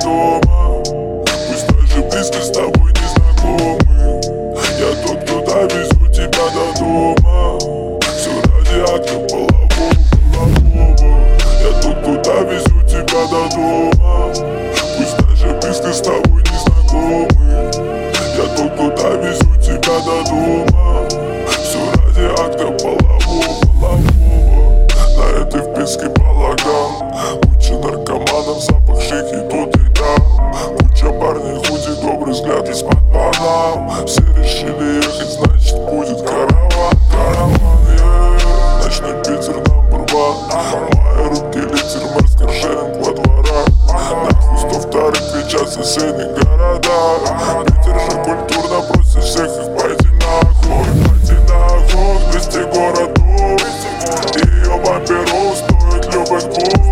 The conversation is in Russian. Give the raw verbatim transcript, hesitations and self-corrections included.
дома. Пусть даже близко с тобой не знакомы. Я тот, кто довезу тебя до дома. Все ради акта полового, полового. Я тот, кто довезу тебя до дома. Пусть даже близко с тобой не знакомы. Я тот, кто довезу тебя до дома. Все ради акта полового, полового. На этой вписке балаган. Куча наркоманов, запах шики тут и там. Куча парней, худи, добрый взгляд из-под панам. Все решили ехать, значит будет караван, караван, yeah. Ночной Питер number one. Мои руки литер, Мерс, каршеринг во дворах. Нахуй сто вторых кричат в соседних городах. Питер же культурно просит всех их пойти нахуй, пойти нахуй. Двести городов, и ее бамперов стоит любых двух.